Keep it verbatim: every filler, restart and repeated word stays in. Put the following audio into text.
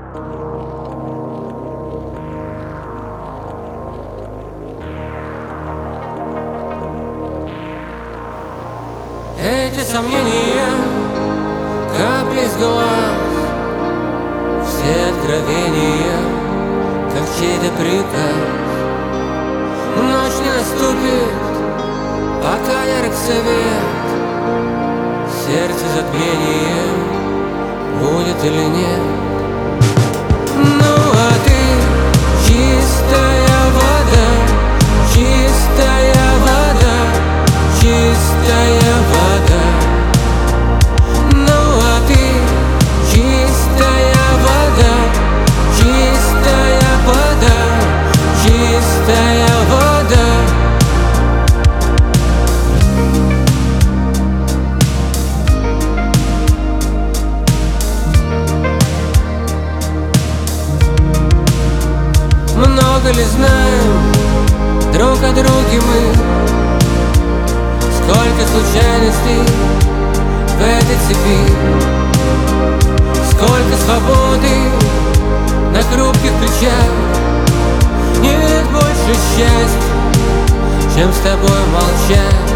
Эти сомнения, капли с глаз, все откровения, как чей-то приказ. Ночь не наступит, пока ярок свет, сердце затмение будет или нет. Ну а ты чистая вода, чистая вода, чистая вода. Ну а ты чистая вода, чистая вода, чистая вода. Много ли знаем друг о друге мы? Сколько случайностей в этой цепи, сколько свободы на хрупких плечах. Нет больше счастья, чем с тобой молчать.